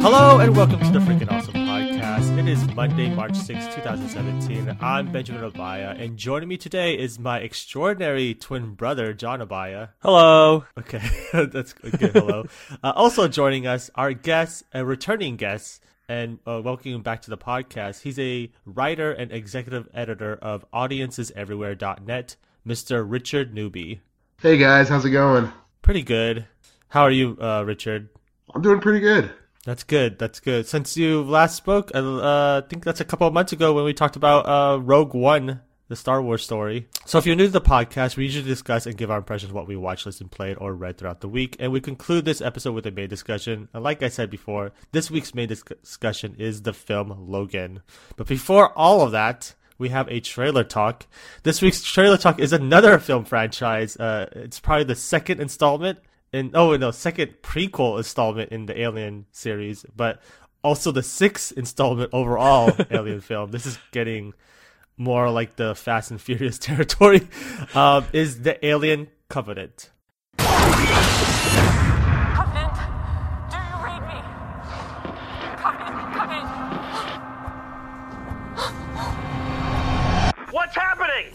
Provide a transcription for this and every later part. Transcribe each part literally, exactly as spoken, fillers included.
Hello and welcome to the Freaking Awesome Podcast. It is Monday, March sixth, twenty seventeen. I'm Benjamin Abaya, and joining me today is my extraordinary twin brother, John Abaya. Hello. Okay, that's good. Hello. uh, also joining us, our guest, a returning guest, and uh, welcoming him back to the podcast. He's a writer and executive editor of audiences everywhere dot net, Mister Richard Newby. Hey guys, how's it going? Pretty good. How are you, uh, Richard? I'm doing pretty good. That's good. That's good. Since you last spoke, uh, I think that's a couple of months ago when we talked about uh, Rogue One, the Star Wars story. So if you're new to the podcast, we usually discuss and give our impressions of what we watched, listened, played, or read throughout the week. And we conclude this episode with a main discussion. And like I said before, this week's main dis- discussion is the film Logan. But before all of that, we have a trailer talk. This week's trailer talk is another film franchise. Uh, it's probably the second installment. In, oh no, second prequel installment in the Alien series, but also the sixth installment overall Alien film. This is getting more like the Fast and Furious territory. Um, is the Alien Covenant. Covenant, do you read me? Covenant, Covenant. What's happening?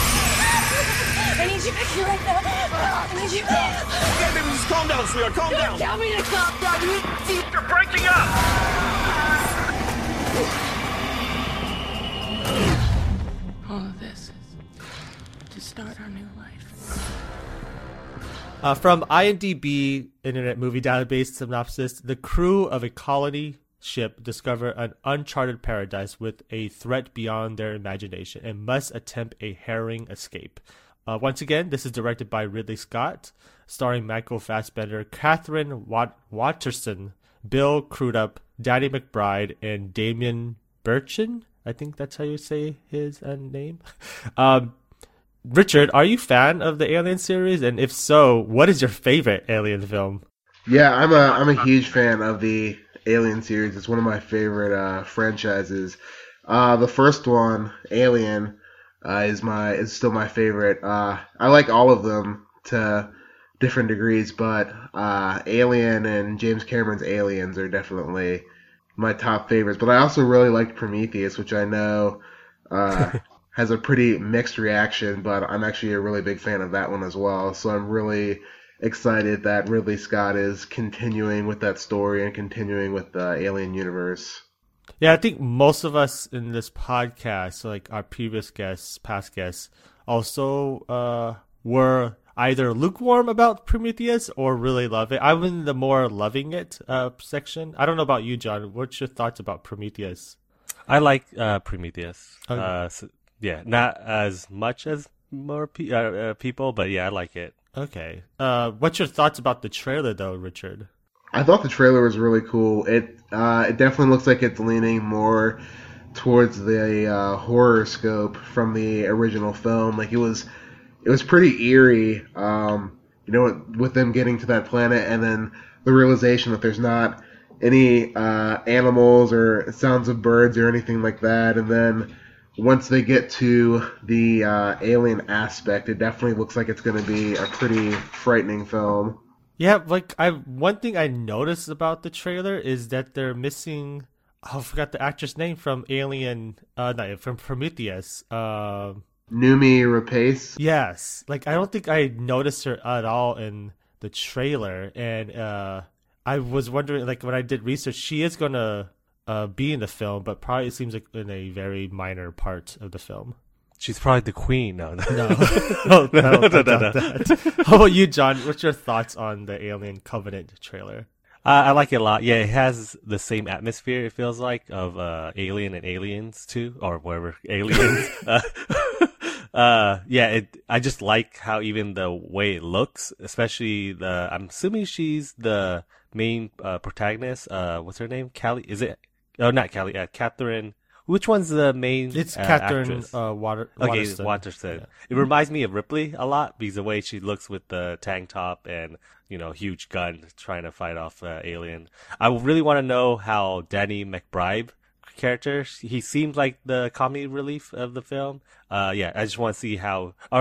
I need you back here right now. I need you. Okay, baby, just calm down, sweetheart. Calm down. Tell me to calm down. You- You're breaking up. All of this is to start our new life. Uh, from IMDb Internet Movie Database synopsis, the crew of a colony ship discover an uncharted paradise with a threat beyond their imagination and must attempt a harrowing escape. Uh, once again, this is directed by Ridley Scott, starring Michael Fassbender, Catherine Wat- Watterson, Bill Crudup, Danny McBride, and Damien Burchin. I think that's how you say his uh, name. Um, Richard, are you a fan of the Alien series? And if so, what is your favorite Alien film? Yeah, I'm a I'm a huge fan of the Alien series. It's one of my favorite uh, franchises. Uh, the first one, Alien, uh, is my is still my favorite. Uh, I like all of them to different degrees, but uh, Alien and James Cameron's Aliens are definitely my top favorites. But I also really liked Prometheus, which I know uh, has a pretty mixed reaction, but I'm actually a really big fan of that one as well. So I'm really excited that Ridley Scott is continuing with that story and continuing with the Alien universe. Yeah, I think most of us in this podcast, like our previous guests, past guests, also uh, were either lukewarm about Prometheus or really love it. I'm in the more loving it uh, section. I don't know about you, John. What's your thoughts about Prometheus? I like uh, Prometheus. Okay. Uh, so, yeah, not as much as more pe- uh, uh, people, but yeah, I like it. Okay. Uh, what's your thoughts about the trailer, though, Richard? I thought the trailer was really cool. It uh, it definitely looks like it's leaning more towards the uh, horror scope from the original film. Like it was, it was pretty eerie. Um, you know, with them getting to that planet and then the realization that there's not any uh, animals or sounds of birds or anything like that. And then once they get to the uh, alien aspect, it definitely looks like it's going to be a pretty frightening film. Yeah, like I one thing I noticed about the trailer is that they're missing. Oh, I forgot the actress name from Alien. Uh, no, from Prometheus. Um, Noomi Rapace. yes, like I don't think I noticed her at all in the trailer, and uh, I was wondering, like when I did research, she is gonna uh, be in the film, but probably it seems like in a very minor part of the film. She's probably the queen. No, no, No, no, no, no, no, no. That. How about you, John? What's your thoughts on the Alien Covenant trailer? Uh, I like it a lot. Yeah, it has the same atmosphere, it feels like, of uh, Alien and Aliens too, or whatever, Aliens. uh, uh, yeah, it. I just like how even the way it looks, especially the. I'm assuming she's the main uh, protagonist. Uh, what's her name? Callie? Is it? Oh, not Callie. Uh, Catherine. Which one's the main? It's uh, Catherine actress? uh, Water. Okay, Waterston. Waterston. Yeah. It reminds me of Ripley a lot because the way she looks with the tank top and, you know, huge gun trying to fight off uh, Alien. I really want to know how Danny McBride character, he seems like the comedy relief of the film. Uh, yeah, I just want to see how, or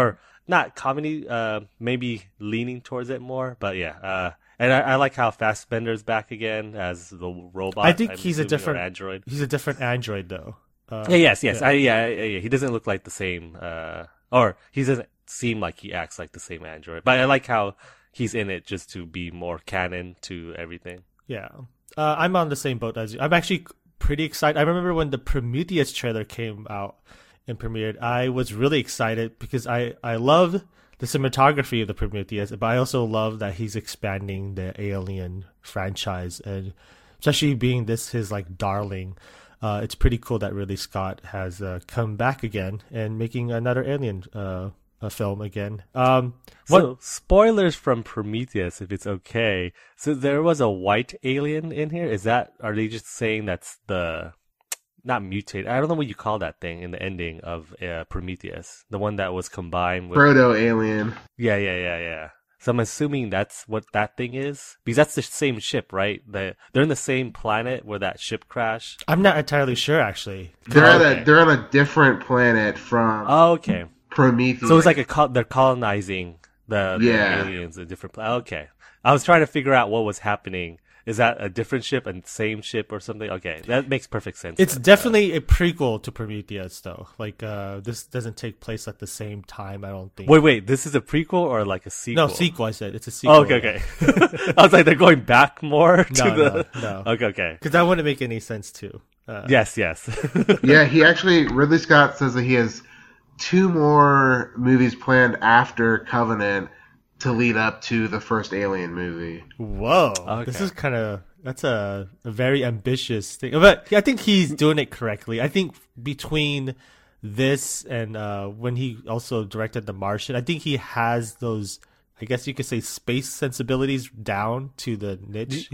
not comedy, uh, maybe leaning towards it more. But yeah, uh, and I, I like how Fassbender's back again as the robot. I think I'm he's a assuming, or different android. He's a different android though. Uh, Yeah, yes, yes. yeah. I, yeah, yeah, yeah. He doesn't look like the same, uh, or he doesn't seem like he acts like the same android. But I like how he's in it just to be more canon to everything. Yeah. Uh, I'm on the same boat as you. I'm actually pretty excited. I remember when the Prometheus trailer came out and premiered, I was really excited because I, I loved the cinematography of the Prometheus, but I also love that he's expanding the Alien franchise, and especially being this his like darling. Uh, it's pretty cool that Ridley Scott has uh, come back again and making another Alien uh, a film again. Um, what? So, spoilers from Prometheus, if it's okay. So there was a white alien in here. Is that, are they just saying that's the, not mutated, I don't know what you call that thing in the ending of uh, Prometheus. The one that was combined with... Proto-alien. Yeah, yeah, yeah, yeah. So I'm assuming that's what that thing is? Because that's the same ship, right? The, they're in the same planet where that ship crashed. I'm not entirely sure, actually. They're, Oh, on okay. a, they're on a different planet from Oh, okay. Prometheus. So it's like a col- they're colonizing the, the Yeah. aliens, a different planet. Okay. I was trying to figure out what was happening. Is that a different ship and same ship or something? Okay, that makes perfect sense. It's then. definitely a prequel to Prometheus, though. Like, uh, this doesn't take place at the same time, I don't think. Wait, wait. This is a prequel or like a sequel? No, sequel, I said. It's a sequel. Oh, okay, okay. I was like, they're going back more to No, the. no, no. Okay, okay. Because that wouldn't make any sense, too. Uh, Yes, yes. Yeah, he actually, Ridley Scott says that he has two more movies planned after Covenant to lead up to the first Alien movie. Whoa. This Okay. is kind of, that's a, a very ambitious thing. But I think he's doing it correctly. I think between this and uh, when he also directed The Martian, I think he has those, I guess you could say, space sensibilities down to the niche.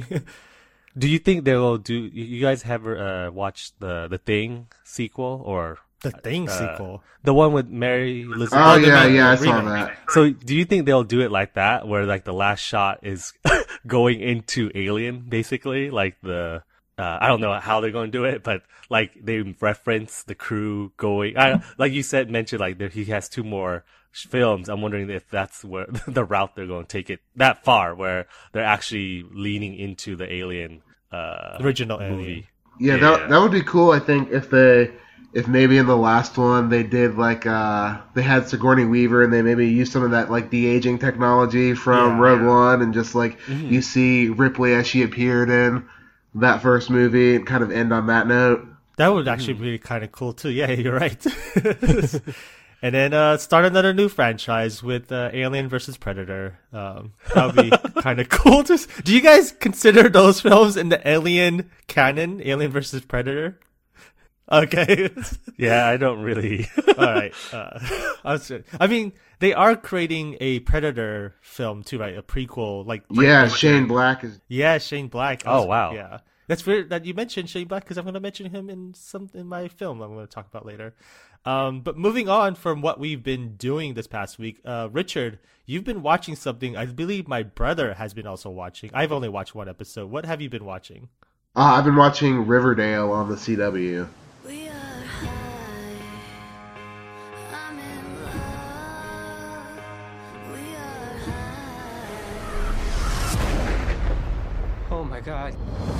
Do you think they will do? You guys ever uh, watched the the Thing sequel or The Thing uh, sequel. the one with Mary Elizabeth? Oh, the yeah, remake, yeah, I the saw remake. that. So, do you think they'll do it like that, where like the last shot is going into Alien, basically? Like the, uh, I don't know how they're going to do it, but like they reference the crew going. I, like you said, mentioned like there, he has two more sh- films. I'm wondering if that's where the route they're going to take it that far, where they're actually leaning into the Alien uh, Original movie. Alien. Yeah, that that would be cool. I think if they, if maybe in the last one they did like uh they had Sigourney Weaver and they maybe used some of that like de aging technology from Yeah. Rogue One and just like you see Ripley as she appeared in that first movie and kind of end on that note. That would actually be kind of cool, too. Yeah, you're right. And then uh, start another new franchise with uh, Alien versus Predator. Um, that would be kind of cool. Just, do you guys consider those films in the Alien canon? Alien versus Predator? Okay. Yeah, I don't really. All right. Uh, I, was, I mean, they are creating a Predator film too, right? A prequel, like Yeah, Shane Black is. yeah, Shane Black. I Oh, was- wow. Yeah, that's weird that you mentioned Shane Black because I'm going to mention him in some in my film I'm going to talk about later. Um, but moving on from what we've been doing this past week, uh, Richard, you've been watching something. I believe my brother has been also watching. I've only watched one episode. What have you been watching? Uh, I've been watching Riverdale on the C W. We are high. I'm in love. We are high. Oh my god.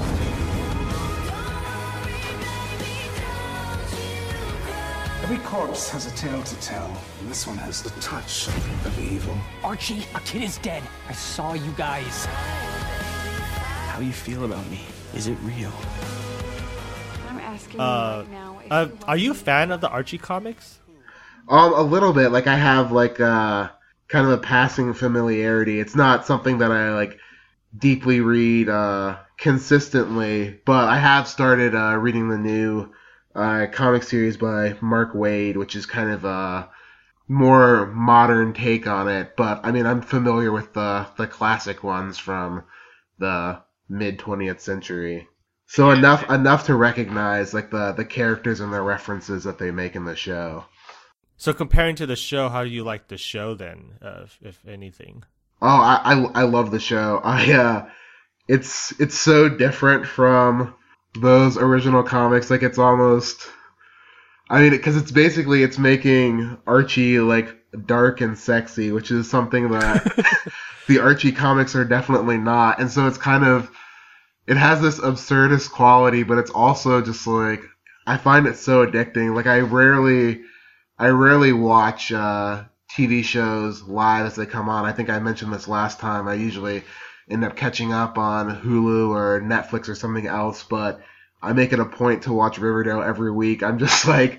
Every corpse has a tale to tell, and this one has the touch of evil. Archie, a kid is dead. I saw you guys. How you feel about me? Is it real? I'm asking Uh, you right now. If uh, you want are you a to- fan of the Archie comics? Um, a little bit. Like I have like uh kind of a passing familiarity. It's not something that I like deeply read uh consistently, but I have started uh reading the new uh comic series by Mark Waid, which is kind of a more modern take on it. But I mean, I'm familiar with the the classic ones from the mid twentieth century. So enough enough to recognize like the the characters and the references that they make in the show. So comparing to the show, how do you like the show then, uh, if, if anything? Oh, I, I I love the show. I uh, it's it's so different from those original comics. Like it's almost, I mean, because it's basically it's making Archie like dark and sexy, which is something that the Archie comics are definitely not. And so it's kind of, it has this absurdist quality, but it's also just like, I find it so addicting. Like I rarely, I rarely watch uh, T V shows live as they come on. I think I mentioned this last time. I usually end up catching up on Hulu or Netflix or something else, but I make it a point to watch Riverdale every week. I'm just like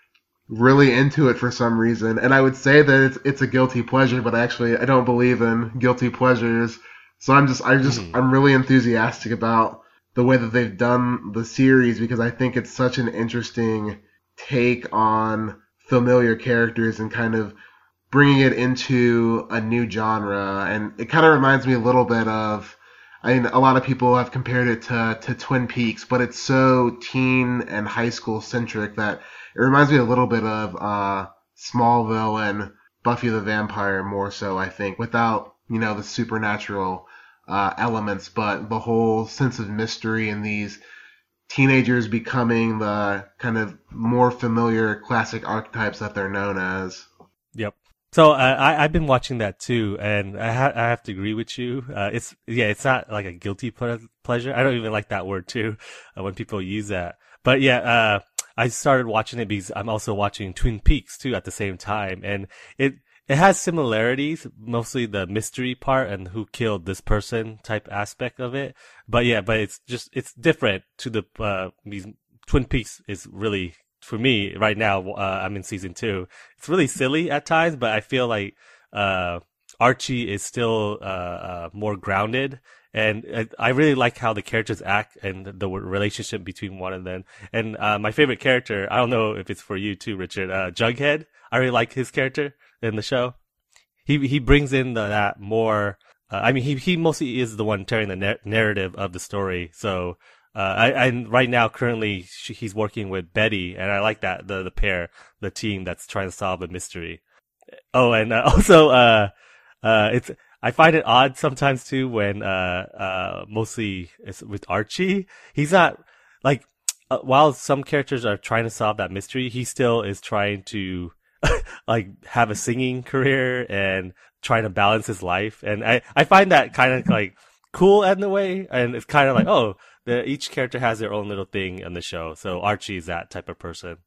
really into it for some reason. And I would say that it's it's a guilty pleasure, but actually I don't believe in guilty pleasures. So I'm just I just mm. I'm really enthusiastic about the way that they've done the series, because I think it's such an interesting take on familiar characters and kind of bringing it into a new genre. And it kind of reminds me a little bit of, I mean, a lot of people have compared it to, to Twin Peaks, but it's so teen and high school centric that it reminds me a little bit of uh, Smallville and Buffy the Vampire more so, I think, without, you know, the supernatural uh, elements, but the whole sense of mystery and these teenagers becoming the kind of more familiar classic archetypes that they're known as. Yep. So uh, I I've been watching that too, and I ha- I have to agree with you. Uh, it's yeah, it's not like a guilty ple- pleasure. I don't even like that word too uh, when people use that. But yeah, uh, I started watching it because I'm also watching Twin Peaks too at the same time, and it it has similarities, mostly the mystery part and who killed this person type aspect of it. But yeah, but it's just it's different to the uh, these Twin Peaks is really. For me, right now, uh, I'm in season two. It's really silly at times, but I feel like uh, Archie is still uh, uh, more grounded, and I, I really like how the characters act and the relationship between one of them. And uh, my favorite character, I don't know if it's for you too, Richard, uh, Jughead. I really like his character in the show. He he brings in the, that more. Uh, I mean, he he mostly is the one telling the na- narrative of the story, so. Uh, I, and right now, currently, she, he's working with Betty, and I like that, the, the pair, the team that's trying to solve a mystery. Oh, and uh, also, uh, uh, it's, I find it odd sometimes too when, uh, uh, mostly it's with Archie. He's not, like, uh, while some characters are trying to solve that mystery, he still is trying to, like, have a singing career and trying to balance his life. And I, I find that kind of, like, cool in a way, and it's kind of like, oh, The, each character has their own little thing in the show. So Archie is that type of person.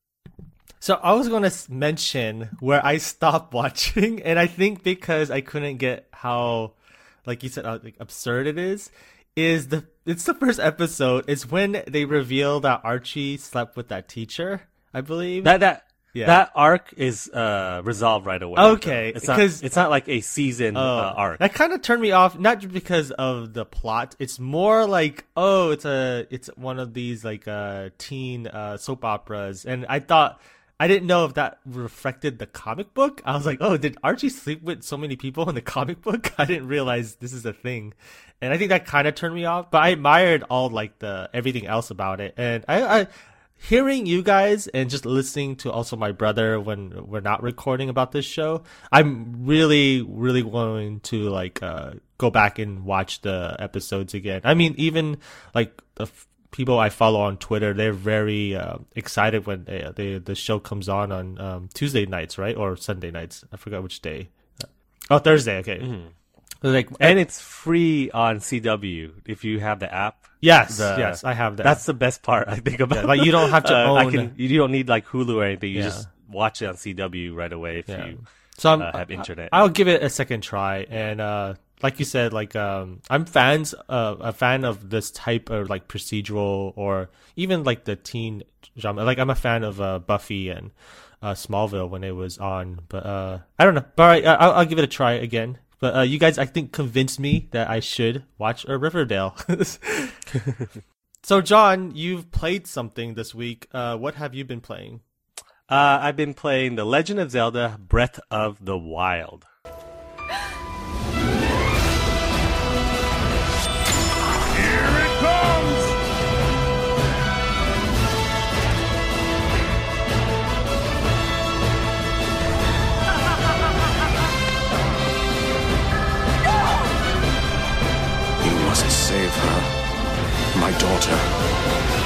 So I was going to mention where I stopped watching, and I think because I couldn't get how, like you said, uh, like absurd it is, is the it's the first episode. It's when they reveal that Archie slept with that teacher, I believe. That that yeah. that arc is uh, resolved right away. Okay, it's not it's not like a season uh, uh, arc. That kind of turned me off, not just because of the plot. It's more like, oh, it's a it's one of these like uh teen uh soap operas, and I thought I didn't know if that reflected the comic book. I was like, oh, did Archie sleep with so many people in the comic book? I didn't realize this is a thing, and I think that kind of turned me off. But I admired all like the everything else about it, and I. I Hearing you guys and just listening to also my brother when we're not recording about this show, I'm really, really going to like uh, go back and watch the episodes again. I mean, even like the f- people I follow on Twitter, they're very uh, excited when they, they, the show comes on on um, Tuesday nights, right? Or Sunday nights. I forgot which day. Oh, Thursday. Okay. Mm-hmm. Like, and it's free on C W if you have the app. Yes, the, yes, I have that. That's the best part, I think, about yeah, like you don't have to uh, own. I can, you don't need like Hulu or anything. You yeah. just watch it on C W right away if yeah. you so I'm, uh, have internet. I'll give it a second try, and uh, like you said, like um, I'm fans, uh, a fan of this type of like procedural or even like the teen genre. Like I'm a fan of uh, Buffy and uh, Smallville when it was on, but uh, I don't know. But all right, I'll, I'll give it a try again. But uh, you guys, I think, convinced me that I should watch a Riverdale. So, John, you've played something this week. Uh, what have you been playing? Uh, I've been playing The Legend of Zelda: Breath of the Wild. Here it comes! You must save her, my daughter.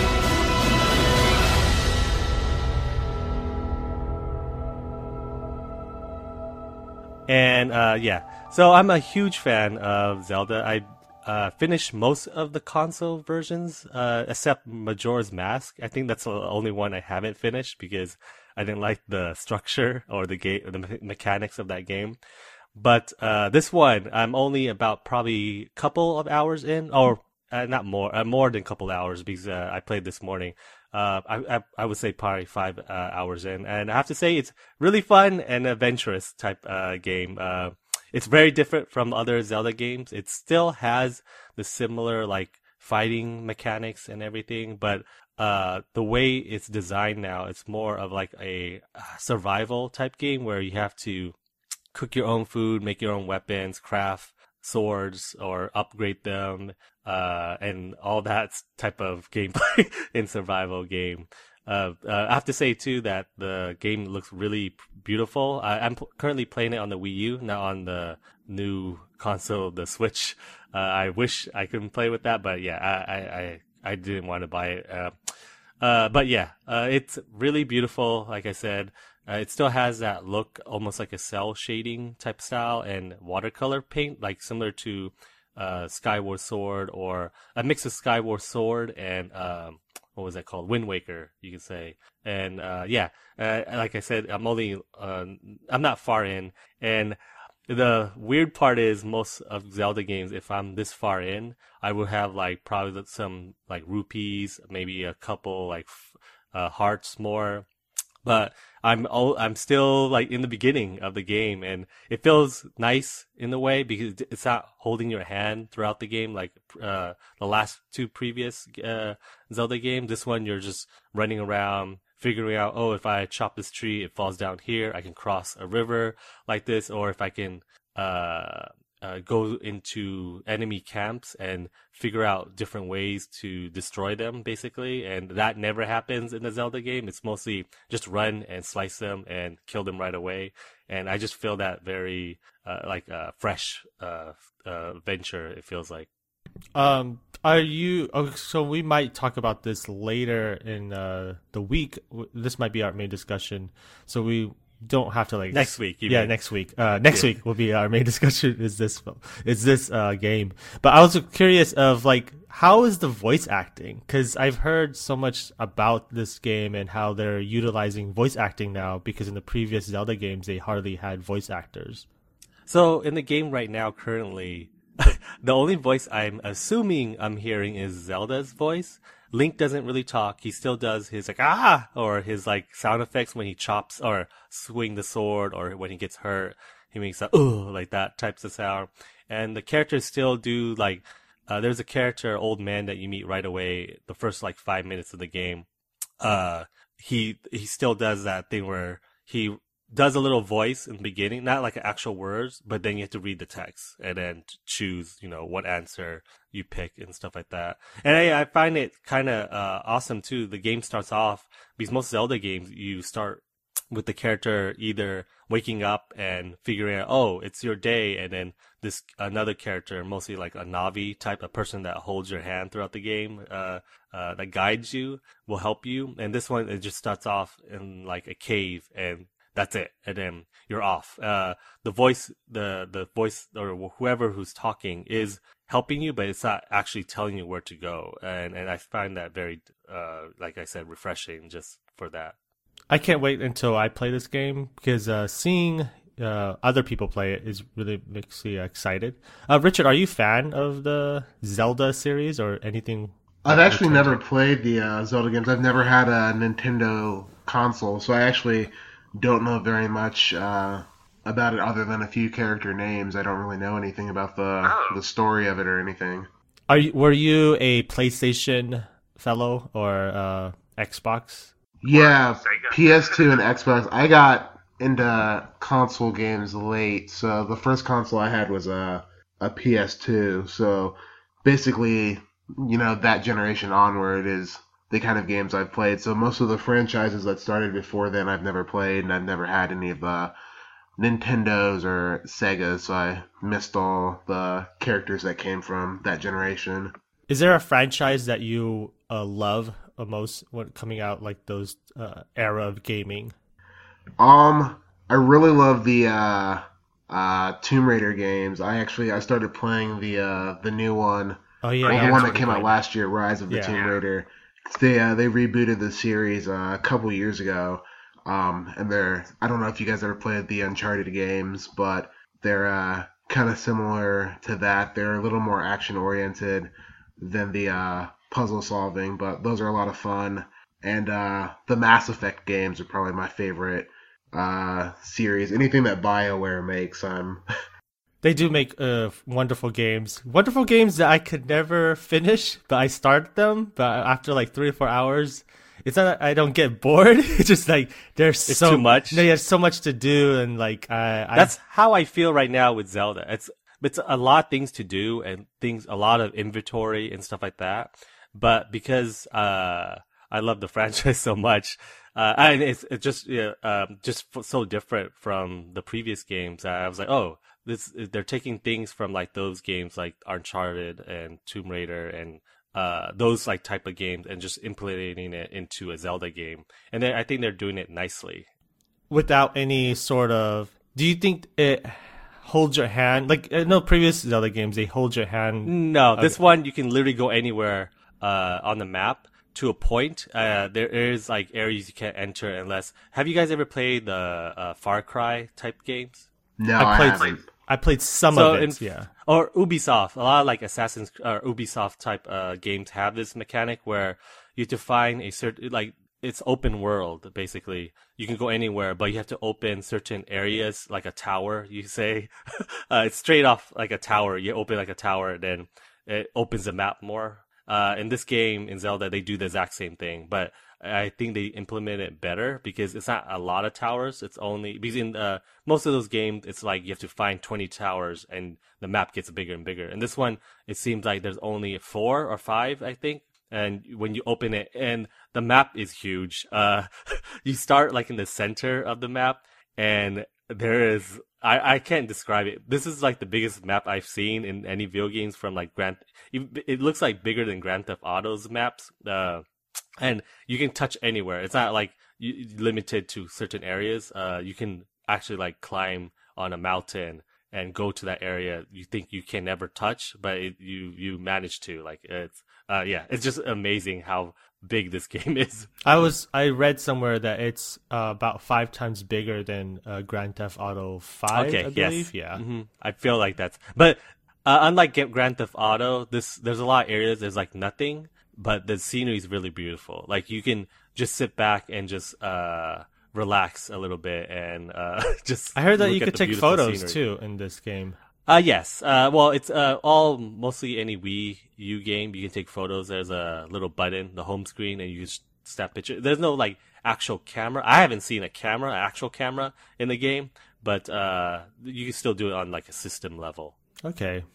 And uh, yeah, so I'm a huge fan of Zelda. I uh, finished most of the console versions, uh, except Majora's Mask. I think that's the only one I haven't finished because I didn't like the structure or the game, the me- mechanics of that game. But uh, this one, I'm only about probably a couple of hours in, or uh, not more, uh, more than a couple of hours because uh, I played this morning. Uh, I, I I would say probably five uh, hours in, and I have to say it's really fun and adventurous type uh, game. Uh, it's very different from other Zelda games. It still has the similar like fighting mechanics and everything, but uh, the way it's designed now, it's more of like a survival type game where you have to cook your own food, make your own weapons, craft swords or upgrade them, uh, and all that type of gameplay in survival game. Uh, uh, I have to say too that the game looks really beautiful. I, I'm p- currently playing it on the Wii U, not on the new console, the Switch. Uh, I wish I could play with that, but yeah, I, I, I, I didn't want to buy it. Uh, uh, but yeah, uh, it's really beautiful. Like I said, Uh, it still has that look, almost like a cell shading type style and watercolor paint, like similar to uh, Skyward Sword or a mix of Skyward Sword and um, what was that called? Wind Waker, you could say. And uh, yeah, uh, like I said, I'm only uh, I'm not far in, and the weird part is most of Zelda games, if I'm this far in, I will have like probably some like rupees, maybe a couple like uh, hearts more. But I'm I'm still like in the beginning of the game, and it feels nice in a way because it's not holding your hand throughout the game like uh, the last two previous uh, Zelda games. This one you're just running around, figuring out, oh, if I chop this tree, it falls down here. I can cross a river like this, or if I can uh, uh, go into enemy camps and figure out different ways to destroy them, basically. And that never happens in the Zelda game. It's mostly just run and slice them and kill them right away. And I just feel that very uh, like a fresh uh, uh, venture, it feels like. Um, are you? Oh, so we might talk about this later in uh, the week. This might be our main discussion. So we don't have to like next week. You yeah, mean. next week. Uh, next yeah. week will be our main discussion. Is this is this uh game? But I was curious of like how is the voice acting? Because I've heard so much about this game and how they're utilizing voice acting now. Because in the previous Zelda games, they hardly had voice actors. So in the game right now, currently, the only voice I'm assuming I'm hearing is Zelda's voice. Link doesn't really talk. He still does his like ah or his like sound effects when he chops or swing the sword or when he gets hurt. He makes a oh like that types of sound. And the characters still do like uh, there's a character, old man that you meet right away. The first like five minutes of the game, uh, he he still does that thing where he does a little voice in the beginning, not like actual words, but then you have to read the text and then choose, you know, what answer you pick and stuff like that. And I, I find it kind of uh, awesome too. The game starts off because most Zelda games you start with the character either waking up and figuring out, oh, it's your day, and then this another character, mostly like a Navi type, a person that holds your hand throughout the game, uh, uh, that guides you, will help you. And this one, it just starts off in like a cave and that's it, and then you're off. Uh, the voice, the the voice, or whoever who's talking is helping you, but it's not actually telling you where to go. And and I find that very, uh, like I said, refreshing just for that. I can't wait until I play this game because uh, seeing uh, other people play it is really makes me excited. Uh, Richard, are you a fan of the Zelda series or anything? I've actually never played the uh, Zelda games. I've never had a Nintendo console, so I actually don't know very much uh, about it other than a few character names. I don't really know anything about the oh. the story of it or anything. Are you, were you a PlayStation fellow or uh, Xbox? Yeah, P S two and Xbox. I got into console games late, so the first console I had was a a P S two. So basically, you know, that generation onward is the kind of games I've played. So most of the franchises that started before then I've never played, and I've never had any of the Nintendos or Segas, so I missed all the characters that came from that generation. Is there a franchise that you uh, love uh, most when coming out, like those uh, era of gaming? Um, I really love the uh, uh, Tomb Raider games. I actually I started playing the uh, the new one. Oh yeah, or yeah, the one that's that came really out great. last year, Rise of the Yeah. Tomb Raider. They uh, they rebooted the series uh, a couple years ago, um, and they're I don't know if you guys ever played the Uncharted games, but they're uh, kind of similar to that. They're a little more action oriented than the uh, puzzle solving, but those are a lot of fun. And uh, the Mass Effect games are probably my favorite uh, series. Anything that BioWare makes, I'm They do make uh, wonderful games. Wonderful games that I could never finish, but I started them. But after like three or four hours, it's not that I don't get bored. It's just like there's It's so too much. No, there's so much to do, and like I, I That's how I feel right now with Zelda. It's it's a lot of things to do and things, a lot of inventory and stuff like that. But because uh, I love the franchise so much, uh, and it's it's just yeah, um, just f- so different from the previous games. I was like, oh, this they're taking things from like those games like Uncharted and Tomb Raider and uh, those like type of games and just implementing it into a Zelda game. And then I think they're doing it nicely. without any sort of. Do you think it holds your hand? Like uh, no previous Zelda games, they hold your hand. No, this one you can literally go anywhere uh, on the map to a point. Uh, there is like areas you can't enter unless. Have you guys ever played the uh, Far Cry type games? no, I I, played. haven't. I played some So of it. in- yeah. Or Ubisoft, a lot of like Assassin's or Ubisoft type uh, games have this mechanic where you have to find a certain like it's open world basically. You can go anywhere, but you have to open certain areas like a tower. You say uh, it's straight off like a tower. You open like a tower, then it opens the map more. Uh, in this game in Zelda, they do the exact same thing, but I think they implement it better because it's not a lot of towers. It's only because in uh, most of those games, it's like you have to find twenty towers and the map gets bigger and bigger. And this one, it seems like there's only four or five, I think. And when you open it, and the map is huge. Uh, you start like in the center of the map, and there is I, I can't describe it. This is like the biggest map I've seen in any video games from like Grand. It, it looks like bigger than Grand Theft Auto's maps. Uh, and you can touch anywhere. It's not like you, limited to certain areas. Uh, you can actually like climb on a mountain and go to that area you think you can never touch, but it, you you manage to. Like it's uh yeah, it's just amazing how big this game is. I was I read somewhere that it's uh, about five times bigger than uh, Grand Theft Auto Five. Okay, I believe. yes, Yeah. hmm I feel like that's. But uh, unlike G- Grand Theft Auto, this there's a lot of areas there's like nothing, but the scenery is really beautiful. Like you can just sit back and just uh relax a little bit and uh just. I heard that look you at could the take beautiful photos scenery. too in this game. Uh, yes. Uh, well, it's uh, all mostly any Wii U game. You can take photos. There's a little button, the home screen, and you just snap pictures. There's no like actual camera. I haven't seen a camera, actual camera in the game, but uh, you can still do it on like a system level. Okay.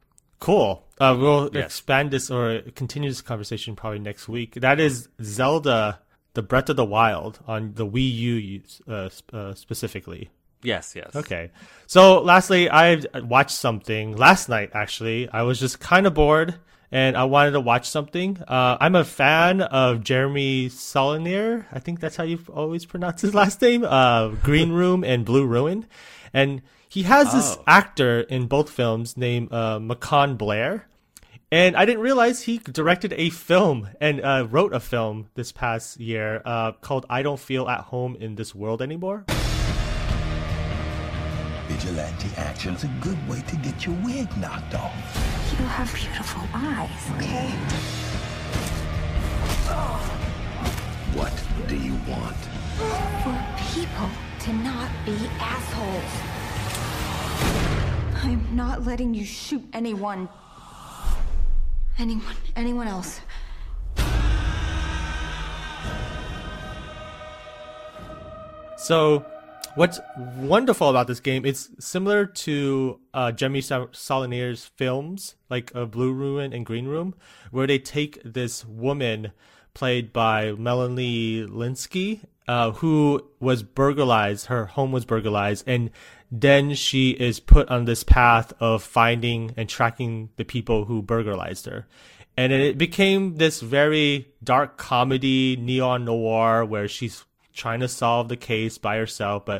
Cool. Uh, we'll Yes. expand this or continue this conversation probably next week. That is Zelda: The Breath of the Wild on the Wii U uh, sp- uh, specifically. Yes, yes. Okay. So lastly, I watched something last night, actually. I was just kind of bored and I wanted to watch something. Uh, I'm a fan of Jeremy Saulnier. I think that's how you always pronounce his last name. Uh, Green Room and Blue Ruin. And he has this Oh. actor in both films named uh, Macon Blair. And I didn't realize he directed a film and uh, wrote a film this past year uh, called I Don't Feel at Home in This World Anymore. Vigilante action's a good way to get your wig knocked off. You have beautiful eyes, okay? What do you want? For people to not be assholes. I'm not letting you shoot anyone. Anyone, anyone else. So, what's wonderful about this game, it's similar to uh, Jeremy Saulnier's films, like uh, Blue Ruin and Green Room, where they take this woman played by Melanie Linsky, uh, who was burglarized, her home was burglarized, and then she is put on this path of finding and tracking the people who burglarized her. And it became this very dark comedy, neon noir, where she's trying to solve the case by herself, but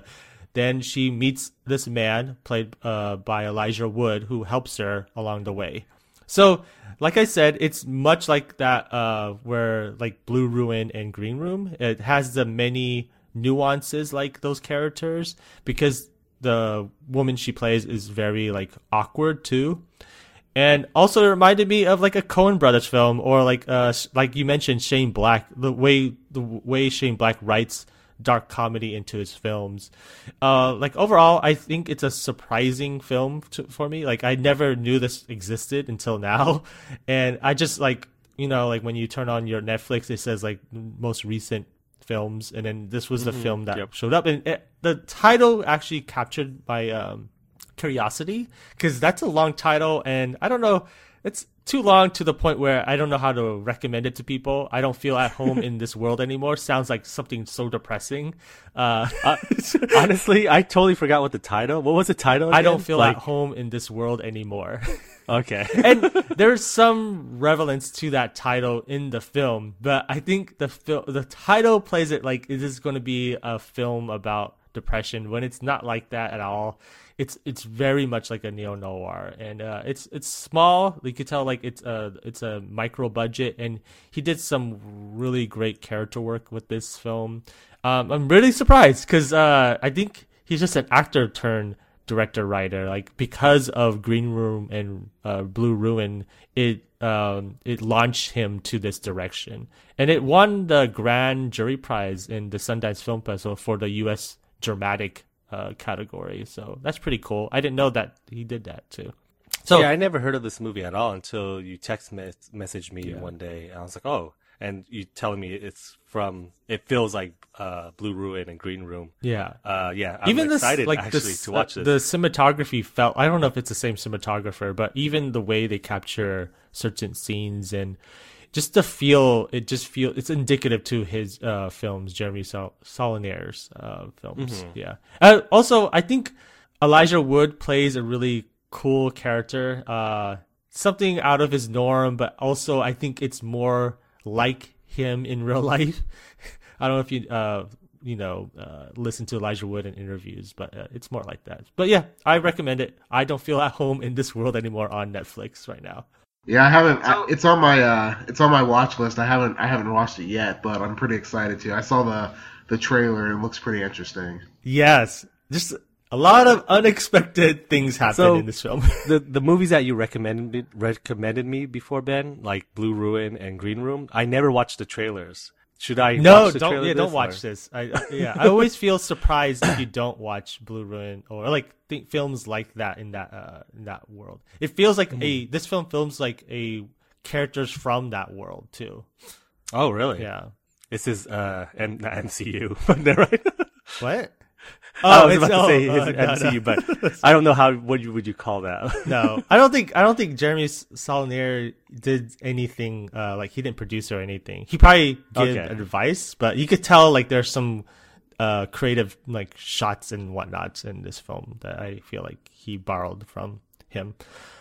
then she meets this man played uh, by Elijah Wood who helps her along the way. So, like I said, it's much like that uh, where like Blue Ruin and Green Room. It has the many nuances like those characters because the woman she plays is very like awkward too. And also it reminded me of like a Coen Brothers film or like uh like you mentioned Shane Black, the way the way Shane Black writes dark comedy into his films. Uh like overall I think it's a surprising film to, for me. Like I never knew this existed until now. And I just like, you know, like when you turn on your Netflix it says like most recent films, and then this was the mm-hmm. film that yep. showed up, and it, the title actually captured my um curiosity because that's a long title, and I don't know, it's too long to the point where I don't know how to recommend it to people. I don't feel at home in this world anymore. Sounds like something so depressing. Uh, uh honestly, I totally forgot what the title. What was the title again? I don't feel like... at home in this world anymore. Okay. And there's some relevance to that title in the film, but I think the fil- the title plays it like it is going to be a film about depression when it's not like that at all. It's it's very much like a neo noir, and uh, it's it's small. You could tell like it's a it's a micro budget, and he did some really great character work with this film. Um, I'm really surprised because uh, I think he's just an actor turned director writer. Like because of Green Room and uh, Blue Ruin, it um, it launched him to this direction, and it won the Grand Jury Prize in the Sundance Film Festival for the U S dramatic uh, category. So that's pretty cool. I didn't know that he did that too. So yeah, I never heard of this movie at all until you text me- messaged me yeah. one day. I was like, oh, and you telling me it's from, it feels like uh, Blue Ruin and Green Room. Yeah. Uh, yeah. I'm even excited this, like actually this, to watch this. The cinematography felt, I don't know if it's the same cinematographer, but even the way they capture certain scenes and just the feel, it just feel it's indicative to his uh, films, Jeremy Sol- Saulnier's uh, films. Mm-hmm. Yeah. Uh, also, I think Elijah Wood plays a really cool character, uh, something out of his norm, but also I think it's more like him in real life. I don't know if you, uh, you know, uh, listen to Elijah Wood in interviews, but uh, it's more like that. But yeah, I recommend it. I don't feel at home in this world anymore on Netflix right now. Yeah, I haven't. I, it's on my uh, it's on my watch list. I haven't I haven't watched it yet, but I'm pretty excited to. I saw the the trailer and it looks pretty interesting. Yes, just a lot of unexpected things happen so, in this film. the the movies that you recommended recommended me before, Ben, like Blue Ruin and Green Room, I never watched the trailers. Should I no, watch the don't, trailer? Yeah, don't or? watch this. I, yeah, I always feel surprised if you don't watch Blue Ruin or like think films like that in that uh, in that world. It feels like mm-hmm. a this film films like a characters from that world too. Oh, really? Yeah. This is uh, M- not M C U, right? What? Oh, I was about oh, to say uh, it's no, M C U, no. but I don't know how. What you, would you call that? No, I don't think. I don't think Jeremy Saulnier did anything. Uh, like he didn't produce or anything. He probably gave okay. advice, but you could tell like there's some uh, creative like shots and whatnot in this film that I feel like he borrowed from him.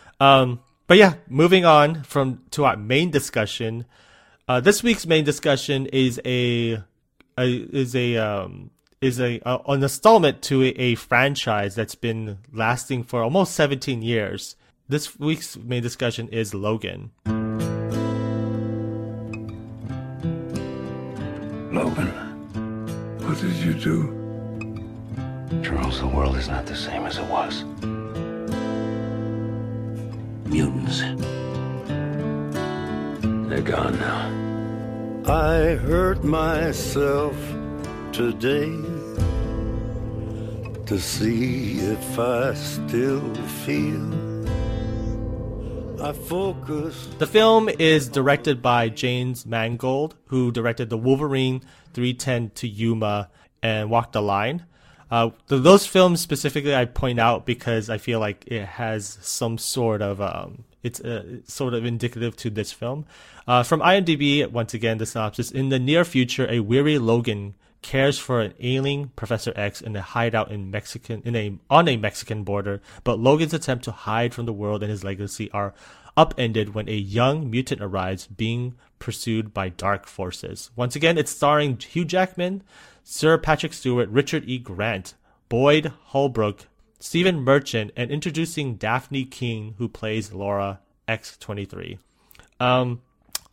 Um, but yeah, moving on from to our main discussion. Uh, this week's main discussion is a, a is a um. is a, a an installment to a, a franchise that's been lasting for almost seventeen years. This week's main discussion is Logan. Logan, what did you do? Charles, the world is not the same as it was. Mutants. They're gone now. I hurt myself today to see if I still feel. I focus. The film is directed by James Mangold, who directed the Wolverine, three ten to Yuma, and Walk the Line. Uh, th- those films specifically I point out because I feel like it has some sort of um, it's uh, sort of indicative to this film. Uh, from IMDb, once again, the synopsis: in the near future, a weary Logan cares for an ailing Professor X in a hideout in Mexican in a on a Mexican border, but Logan's attempt to hide from the world and his legacy are upended when a young mutant arrives, being pursued by dark forces. Once again, it's starring Hugh Jackman, Sir Patrick Stewart, Richard E. Grant, Boyd Holbrook, Stephen Merchant, and introducing Daphne King, who plays Laura X twenty-three. Um,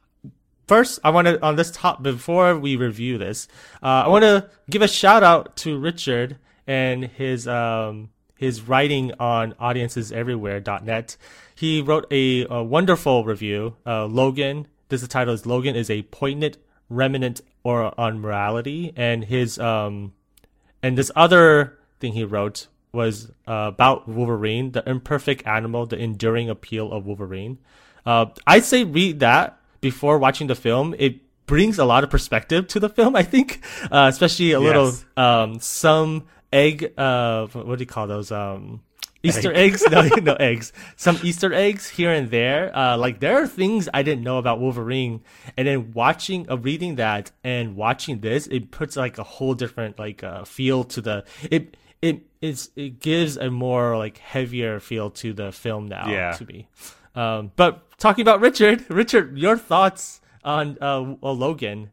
first, I want to, on this top, before we review this, uh, I want to give a shout out to Richard and his, um, his writing on audiences everywhere dot net. He wrote a, a wonderful review. Uh, Logan, this is the title is Logan is a poignant remnant or on morality. And his, um, and this other thing he wrote was uh, about Wolverine, the imperfect animal, the enduring appeal of Wolverine. Uh, I'd say read that before watching the film. It brings a lot of perspective to the film, I think, uh, especially a yes. little, um, some egg, uh, what do you call those? Um, Easter Egg. eggs? No, no eggs. Some Easter eggs here and there. Uh, like there are things I didn't know about Wolverine. And then watching, uh, reading that and watching this, it puts like a whole different, like, uh, feel to the, it, it, it's, it gives a more like heavier feel to the film now yeah. to me. Um, but talking about Richard, Richard, your thoughts on uh, uh Logan?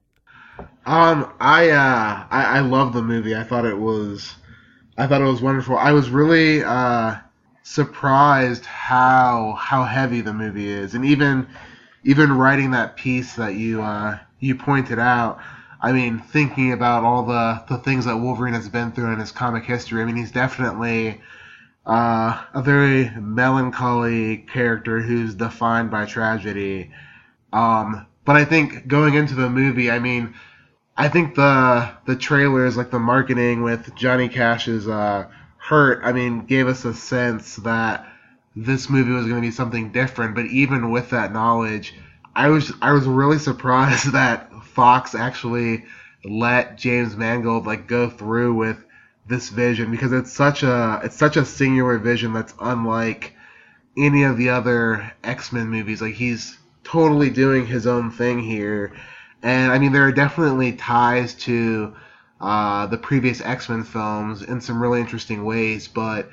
Um, I uh, I, I love the movie. I thought it was, I thought it was wonderful. I was really uh surprised how how heavy the movie is, and even even writing that piece that you uh you pointed out. I mean, thinking about all the the things that Wolverine has been through in his comic history. I mean, he's definitely Uh, a very melancholy character who's defined by tragedy. Um, but I think going into the movie, I mean, I think the the trailers, like the marketing with Johnny Cash's uh, Hurt, I mean, gave us a sense that this movie was going to be something different. But even with that knowledge, I was I was really surprised that Fox actually let James Mangold like go through with this vision, because it's such a it's such a singular vision that's unlike any of the other X-Men movies. Like, he's totally doing his own thing here, and I mean there are definitely ties to uh, the previous X-Men films in some really interesting ways, but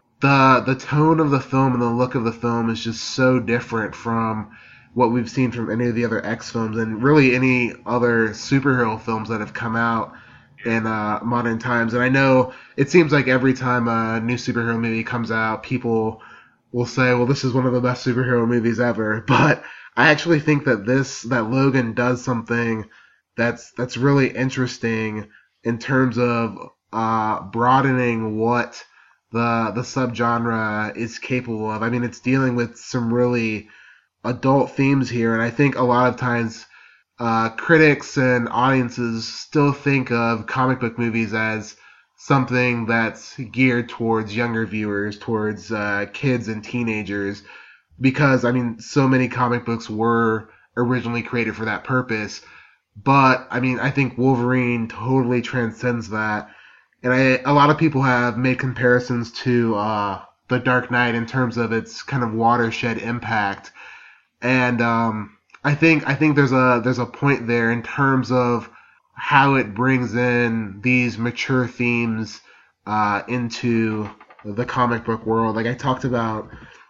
the the tone of the film and the look of the film is just so different from what we've seen from any of the other X films and really any other superhero films that have come out in uh, modern times. And I know it seems like every time a new superhero movie comes out, people will say, well, this is one of the best superhero movies ever. But I actually think that this, that Logan does something that's that's really interesting in terms of uh, broadening what the the subgenre is capable of. I mean, it's dealing with some really adult themes here, and I think a lot of times Uh, critics and audiences still think of comic book movies as something that's geared towards younger viewers, towards uh, kids and teenagers, because, I mean, so many comic books were originally created for that purpose. But, I mean, I think Wolverine totally transcends that. And I, a lot of people have made comparisons to uh, The Dark Knight in terms of its kind of watershed impact. And, um... I think I think there's a there's a point there in terms of how it brings in these mature themes uh, into the comic book world. Like I talked about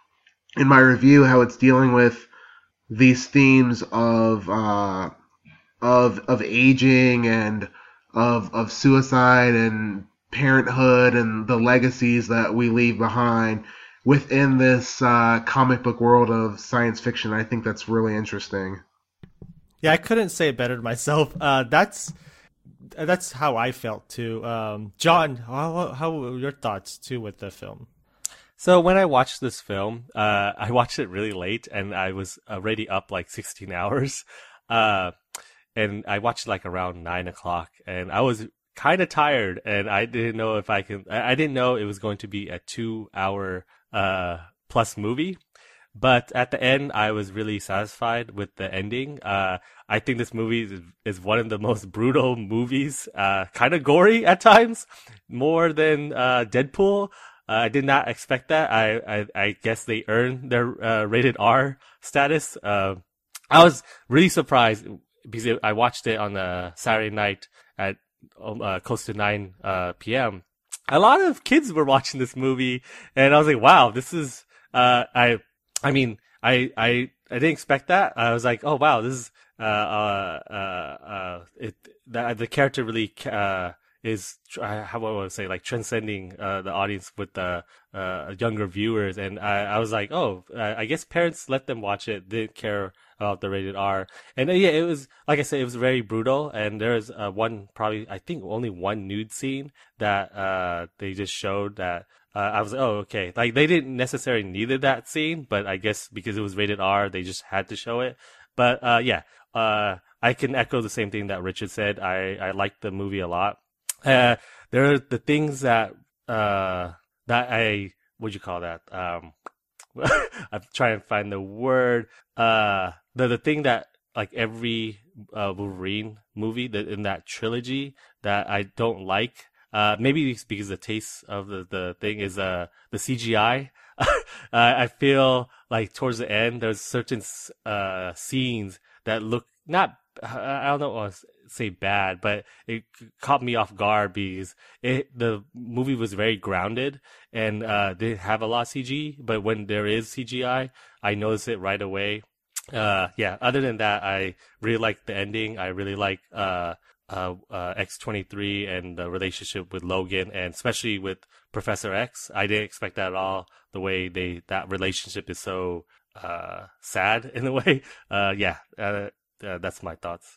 in my review, how it's dealing with these themes of uh, of of aging and of of suicide and parenthood and the legacies that we leave behind within this uh, comic book world of science fiction. I think that's really interesting. Yeah, I couldn't say it better myself. Uh, that's that's how I felt too. Um, John, how, how were your thoughts too with the film? So when I watched this film, uh, I watched it really late, and I was already up like sixteen hours. Uh, and I watched it like around nine o'clock, and I was kind of tired, and I didn't know if I can. I didn't know it was going to be a two-hour uh plus movie, but at the end I was really satisfied with the ending. uh I think this movie is, is one of the most brutal movies, uh kind of gory at times, more than uh Deadpool. uh, I did not expect that. I I, I guess they earned their uh, rated R status. uh I was really surprised because I watched it on a Saturday night at uh, close to nine uh p.m. A lot of kids were watching this movie, and I was like, wow, this is, uh, I, I mean, I, I, I didn't expect that. I was like, oh wow, this is, uh, uh, uh, uh it, the, the character really, uh, is uh, how I want to say like transcending uh, the audience with the uh, younger viewers, and I, I was like, oh, I guess parents let them watch it, didn't care about the rated R, and uh, yeah, it was like I said, it was very brutal, and there's uh, one probably I think only one nude scene that uh, they just showed that. Uh, I was like, oh, okay. Like, they didn't necessarily needed that scene, but I guess because it was rated R, they just had to show it. But, uh, yeah, uh, I can echo the same thing that Richard said. I, I liked the movie a lot. Uh, there are the things that, uh, that I, what'd you call that? Um, I'm trying to find the word. Uh, the, the thing that, like, every, uh, Wolverine movie that in that trilogy that I don't like. Uh, maybe it's because the taste of the, the thing is, uh, the C G I. uh, I feel like towards the end, there's certain, uh, scenes that look not, I don't know what to say bad, but it caught me off guard because it, the movie was very grounded and, uh, didn't have a lot of C G, but when there is C G I, I notice it right away. Uh, yeah, other than that, I really like the ending. I really like, uh, Uh, uh, X twenty-three and the relationship with Logan, and especially with Professor X. I didn't expect that at all. The way they that relationship is so uh, sad in a way. Uh, yeah, uh, uh, that's my thoughts.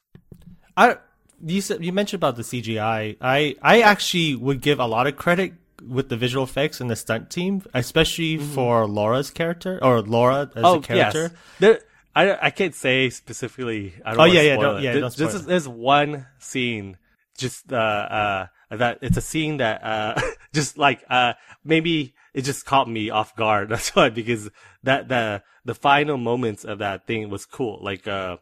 I you said you mentioned about the C G I. I I actually would give a lot of credit with the visual effects and the stunt team, especially mm-hmm. for Laura's character or Laura as oh, a character. Yes. There, I, I can't say specifically. I don't oh want yeah, to yeah, spoil don't, it. yeah. There, don't spoil there's, it. there's one scene, just uh, uh, that it's a scene that uh, just like uh, maybe it just caught me off guard. That's why, because that the the final moments of that thing was cool. Like uh,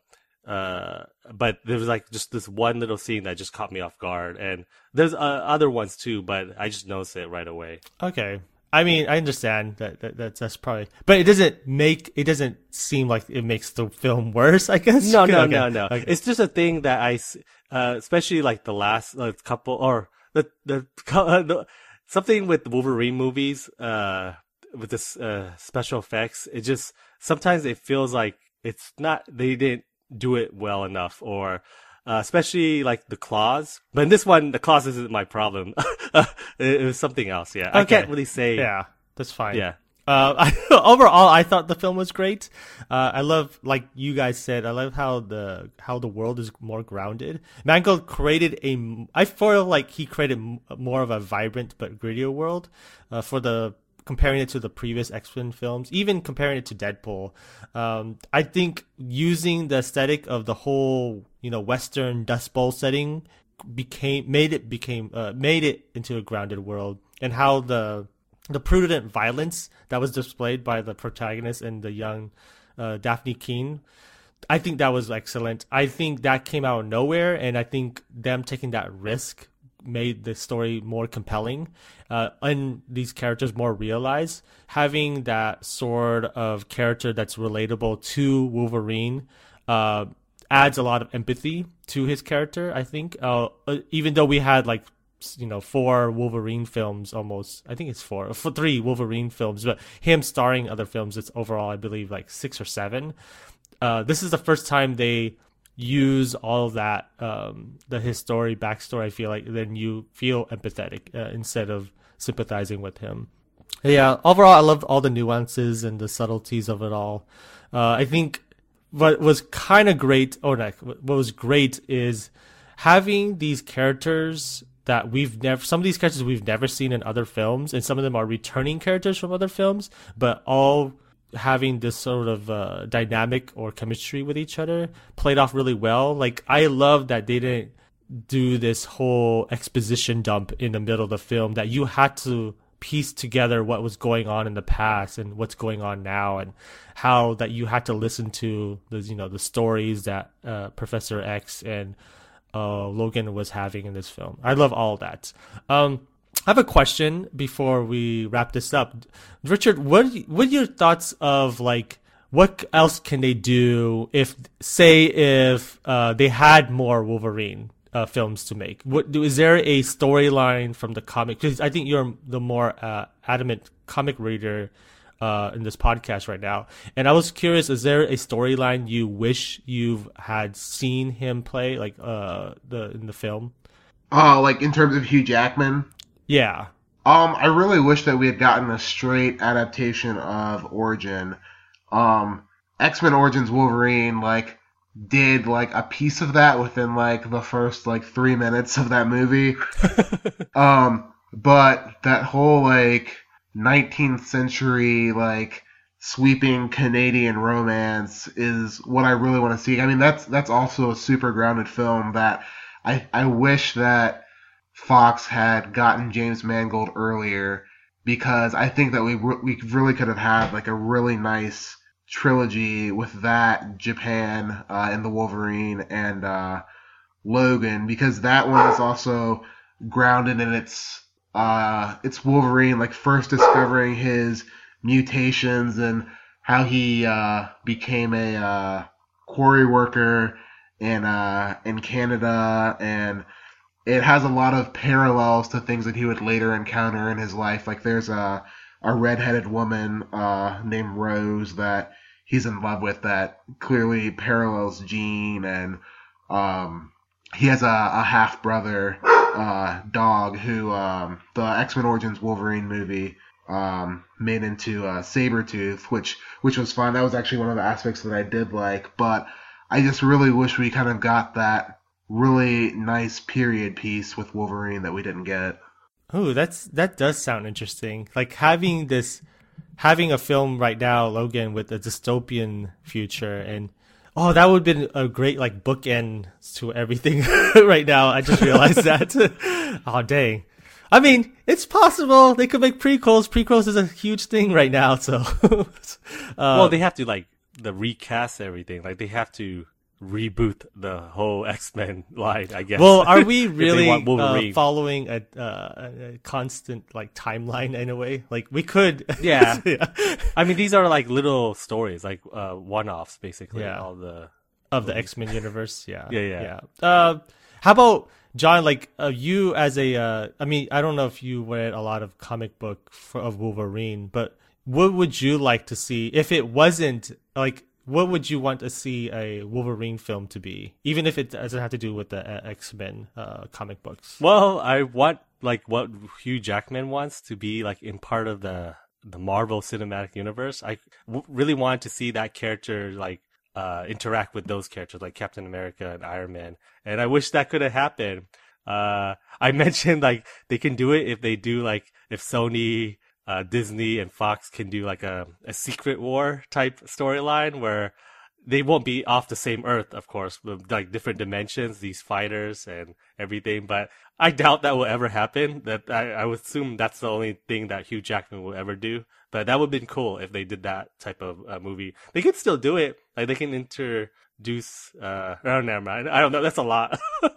uh, but there was like just this one little scene that just caught me off guard, and there's uh, other ones too, but I just noticed it right away. Okay. I mean, I understand that, that that's that's probably, but it doesn't make it doesn't seem like it makes the film worse. I guess. No, no, okay. no, no. Okay. It's just a thing that I, uh, especially like the last uh, couple or the the, uh, the something with Wolverine movies, uh, with this uh, special effects. It just sometimes it feels like it's not they didn't do it well enough, or. Uh, especially like the claws, but in this one, the claws isn't my problem. it, it was something else. Yeah, okay. I can't really say. Yeah, that's fine. Yeah. Uh, I, overall, I thought the film was great. Uh, I love, like you guys said, I love how the how the world is more grounded. Mangold created a. I feel like he created more of a vibrant but grittier world uh, for the. Comparing it to the previous X-Men films, even comparing it to Deadpool, um, I think using the aesthetic of the whole, you know, Western Dust Bowl setting became made it became uh, made it into a grounded world, and how the the prudent violence that was displayed by the protagonist and the young uh, Daphne Keane, I think that was excellent. I think that came out of nowhere, and I think them taking that risk made the story more compelling, uh, and these characters more realized. Having that sort of character that's relatable to Wolverine uh, adds a lot of empathy to his character, I think. Uh, even though we had like, you know, four Wolverine films almost, I think it's four, for three Wolverine films, but him starring other films, it's overall, I believe, like six or seven. Uh, this is the first time they use all of that, um, the his story, backstory, I feel like, then you feel empathetic uh, instead of sympathizing with him. Yeah, overall, I loved all the nuances and the subtleties of it all. Uh, I think what was kind of great, or not, what was great is having these characters that we've never, some of these characters we've never seen in other films, and some of them are returning characters from other films, but all having this sort of uh, dynamic or chemistry with each other played off really well. Like, I love that they didn't do this whole exposition dump in the middle of the film, that you had to piece together what was going on in the past and what's going on now, and how that you had to listen to the, you know, the stories that uh, Professor X and uh, Logan was having in this film. I love all that. Um, I have a question before we wrap this up. Richard, what what are your thoughts of, like, what else can they do if, say, if uh, they had more Wolverine uh, films to make? What, is there a storyline from the comic? Because I think you're the more uh, adamant comic reader uh, in this podcast right now. And I was curious, is there a storyline you wish you've had seen him play, like uh, the in the film? Oh, like in terms of Hugh Jackman? Yeah. Um, I really wish that we had gotten a straight adaptation of Origin. Um, X-Men Origins Wolverine, like, did, like, a piece of that within, like, the first, like, three minutes of that movie. um, but that whole, like, nineteenth century, like, sweeping Canadian romance is what I really want to see. I mean, that's that's also a super grounded film that I I wish that Fox had gotten James Mangold earlier, because I think that we we really could have had like a really nice trilogy with that, Japan, uh, and the Wolverine, and uh, Logan, because that one is also grounded in its uh its Wolverine like first discovering his mutations and how he uh became a uh quarry worker in uh in Canada, and it has a lot of parallels to things that he would later encounter in his life. Like there's a a redheaded woman uh named Rose that he's in love with that clearly parallels Jean, and um he has a, a half brother uh dog who um the X-Men Origins Wolverine movie um made into uh Sabretooth, which which was fun. That was actually one of the aspects that I did like, but I just really wish we kind of got that really nice period piece with Wolverine that we didn't get. Oh, that's that does sound interesting. Like having this having a film right now, Logan, with a dystopian future, and oh, that would have been a great like bookend to everything right now. I just realized that. Oh, dang. I mean, it's possible they could make prequels. Prequels is a huge thing right now, so. uh, well, they have to like the recast everything. Like they have to reboot the whole X-Men line, I guess. Well, are we really uh, following a, uh, a constant like timeline in a way? Like we could. Yeah. yeah. I mean, these are like little stories, like uh, one-offs, basically. Yeah. All the of the X-Men universe. Yeah. yeah, yeah. Yeah. Uh, how about John? Like uh, you as a, uh, I mean, I don't know if you read a lot of comic book for, of Wolverine, but what would you like to see if it wasn't like? What would you want to see a Wolverine film to be, even if it doesn't have to do with the uh, X-Men uh, comic books? Well, I want like what Hugh Jackman wants to be like in part of the the Marvel Cinematic Universe. I w- really want to see that character like uh, interact with those characters like Captain America and Iron Man, and I wish that could have happened. Uh, I mentioned like they can do it if they do like if Sony. Uh, Disney and Fox can do like a, a Secret War type storyline where they won't be off the same Earth, of course, with like different dimensions, these fighters and everything. But I doubt that will ever happen. That I, I would assume that's the only thing that Hugh Jackman will ever do. But that would have been cool if they did that type of uh, movie. They could still do it. Like they can introduce. Uh, oh, never mind. I don't know. That's a lot.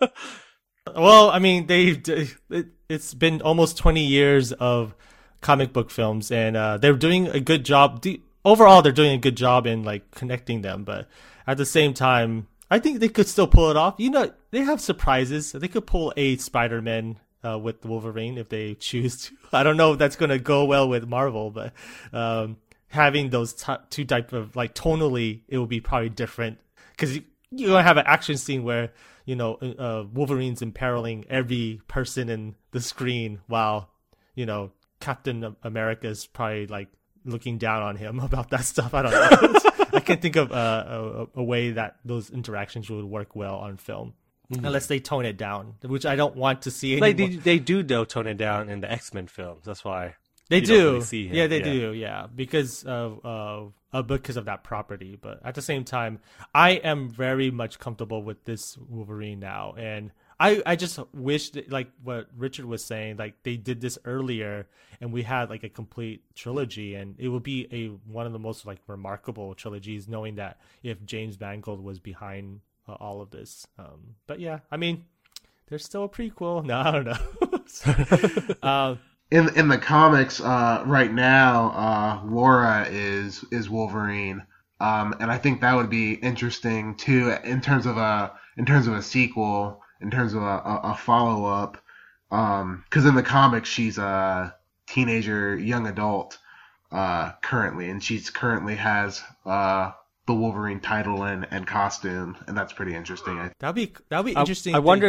Well, I mean, they it, it's been almost twenty years of comic book films, and uh, they're doing a good job. The, overall, they're doing a good job in like connecting them, but at the same time, I think they could still pull it off. You know, they have surprises. They could pull a Spider-Man uh, with Wolverine if they choose to. I don't know if that's going to go well with Marvel, but um, having those t- two type of like tonally, it will be probably different because you, you're going to have an action scene where, you know, uh, Wolverine's imperiling every person in the screen while, you know, Captain America's probably like looking down on him about that stuff. I don't know. I can't think of uh, a, a way that those interactions would work well on film, mm-hmm. unless they tone it down, which I don't want to see anymore. Like they, they do though tone it down in the X-Men films. That's why they you do. Don't really see him. Yeah, they yeah. do. Yeah, because of uh, uh, because of that property. But at the same time, I am very much comfortable with this Wolverine now, and I, I just wish that, like what Richard was saying, like they did this earlier and we had like a complete trilogy, and it would be a one of the most like remarkable trilogies, knowing that if James Mangold was behind uh, all of this. Um, but yeah, I mean, there's still a prequel. No, I don't know. uh, in in the comics, uh, right now, uh, Laura is is Wolverine, um, and I think that would be interesting too in terms of a in terms of a sequel. In terms of a, a, a follow-up, um, because in the comics she's a teenager, young adult, uh, currently, and she's currently has uh, the Wolverine title and, and costume, and that's pretty interesting. That'd be that'd be I, interesting. I wonder if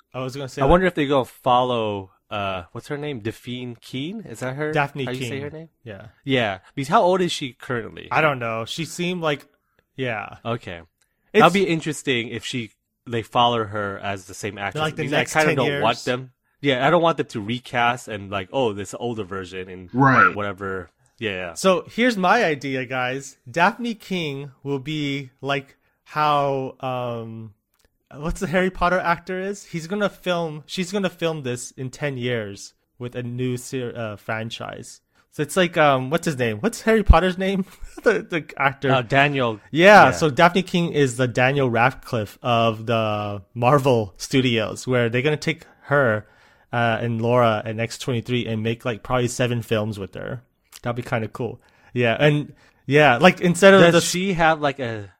I was gonna say. I like, wonder if they go follow. Uh, what's her name? Daphne Keene? Is that her? Daphne How King. you say her name? Yeah. Yeah. Because how old is she currently? I don't know. She seemed like, yeah. Okay. It's, That'd be interesting if she they follow her as the same actress. like the because next I kind ten of don't years. want them. Yeah, I don't want them to recast and like, oh, this older version and Right. whatever. Yeah, yeah. So here's my idea, guys. Daphne King will be like how um, what's the Harry Potter actor is? He's gonna film. She's gonna film this in ten years with a new ser- uh, franchise. So it's like um, what's his name? What's Harry Potter's name? the the actor. Uh, Daniel. Yeah, yeah. So Daphne King is the Daniel Radcliffe of the Marvel Studios, where they're gonna take her uh, and Laura and X twenty-three and make like probably seven films with her. That'd be kind of cool. Yeah, and yeah, like instead of Does the she have like a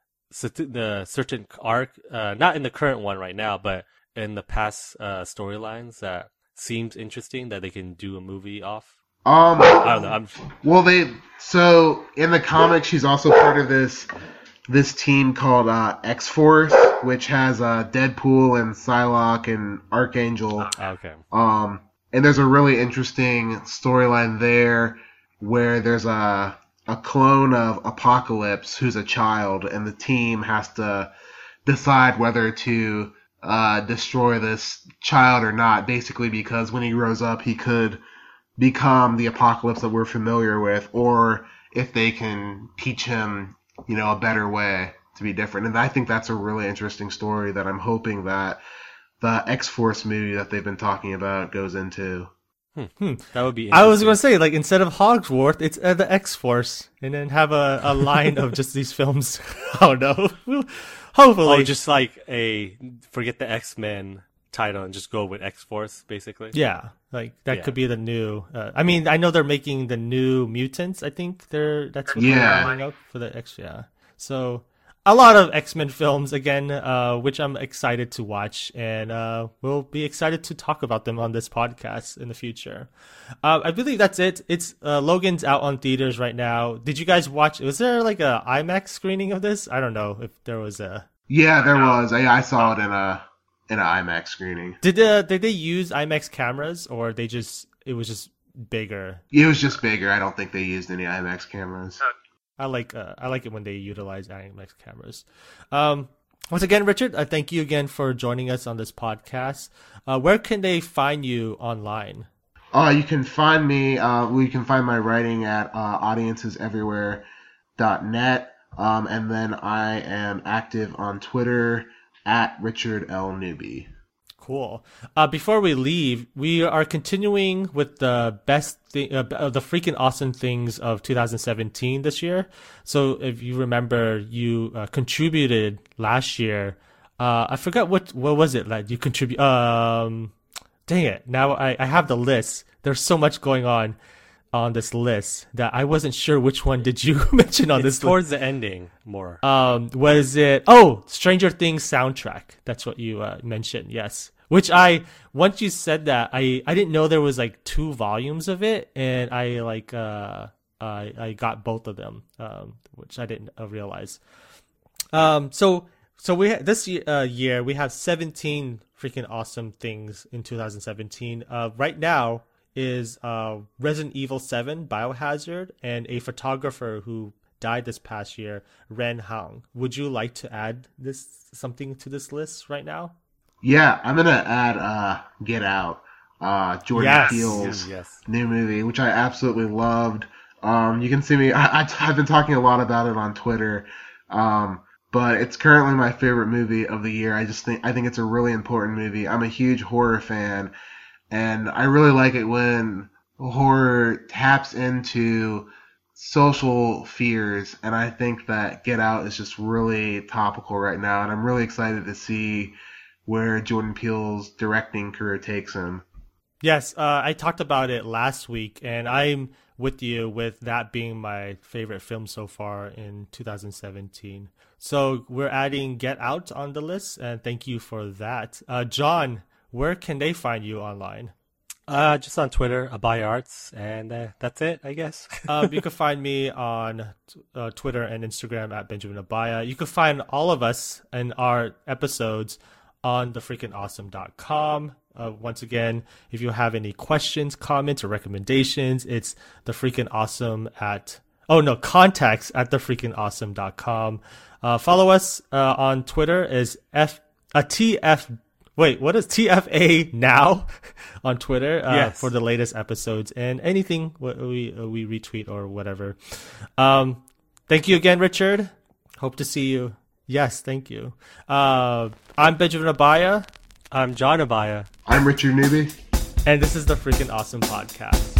the certain arc? Uh, not in the current one right now, but in the past uh, storylines that seems interesting that they can do a movie off. Um, I don't know. I'm well, they so in the comics, she's also part of this this team called uh, X Force, which has uh, Deadpool and Psylocke and Archangel. okay. Um, and there's a really interesting storyline there where there's a a clone of Apocalypse who's a child, and the team has to decide whether to uh, destroy this child or not. Basically, because when he grows up, he could become the Apocalypse that we're familiar with, or if they can teach him, you know, a better way to be different. And I think that's a really interesting story that I'm hoping that the X-Force movie that they've been talking about goes into. Hmm. That would be I was interesting. going to say, like, instead of Hogsworth, it's uh, the X-Force, and then have a, a line of just these films. I don't know. Hopefully. Oh, just like a forget the X-Men title and just go with X-Force, basically. Yeah, like, that Yeah. could be the new... Uh, I mean, I know they're making the new Mutants, I think. they're That's what Yeah. they're lining up for the X, yeah. So, a lot of X-Men films, again, uh, which I'm excited to watch, and uh, we'll be excited to talk about them on this podcast in the future. Uh, I believe that's it. It's uh, Logan's out on theaters right now. Did you guys watch? Was there like a IMAX screening of this? I don't know if there was a. Yeah, there was. I, I saw it in a in an IMAX screening. Did uh, did they use IMAX cameras, or they just it was just bigger? It was just bigger. I don't think they used any IMAX cameras. I like uh, I like it when they utilize IMAX cameras. Um, once again, Richard, I thank you again for joining us on this podcast. Uh, where can they find you online? Uh, you can find me. Uh, well, you can find my writing at uh, audiences everywhere dot net, um, and then I am active on Twitter at Richard L Newby. Cool. Uh, before we leave, we are continuing with the best, thi- uh, uh, the freaking awesome things of two thousand seventeen this year. So if you remember, you uh, contributed last year. Uh, I forgot what what was it that you contribute. Um, dang it! Now I, I have the list. There's so much going on on this list that I wasn't sure which one did you mention on It's this towards list. the ending more. Um, was it? Oh, Stranger Things soundtrack. That's what you uh, mentioned. Yes. Which I, once you said that, I, I didn't know there was like two volumes of it, and I like, uh, I, I got both of them, um, which I didn't uh, realize. Um, so, so we, ha- this ye- uh, year, we have seventeen freaking awesome things in two thousand seventeen. Uh, right now is, uh, Resident Evil seven, Biohazard, and a photographer who died this past year, Ren Hang. Would you like to add this, something to this list right now? Yeah, I'm gonna add uh, Get Out, uh, Jordan Yes. Peele's Yes. new movie, which I absolutely loved. Um, you can see me. I, I, I've been talking a lot about it on Twitter, um, but it's currently my favorite movie of the year. I just think I think it's a really important movie. I'm a huge horror fan, and I really like it when horror taps into social fears, and I think that Get Out is just really topical right now, and I'm really excited to see where Jordan Peele's directing career takes him. Yes, uh, I talked about it last week, and I'm with you with that being my favorite film so far in two thousand seventeen. So we're adding Get Out on the list, and thank you for that. Uh, John, where can they find you online? Uh, just on Twitter, Abaya Arts, and uh, that's it, I guess. um, you can find me on uh, Twitter and Instagram at Benjamin Abaya. You can find all of us and our episodes on the freaking awesome dot com. Uh, once again, if you have any questions, comments, or recommendations, it's the freaking awesome at oh no contacts at the freaking awesome dot com. Uh, follow us uh, on Twitter is f a t f. Wait, what is T F A now on Twitter uh, yes. for the latest episodes and anything we we retweet or whatever. Um, thank you again, Richard. Hope to see you. Yes, thank you. Uh, I'm Benjamin Abaya. I'm John Abaya. I'm Richard Newby. And this is the Freaking Awesome Podcast.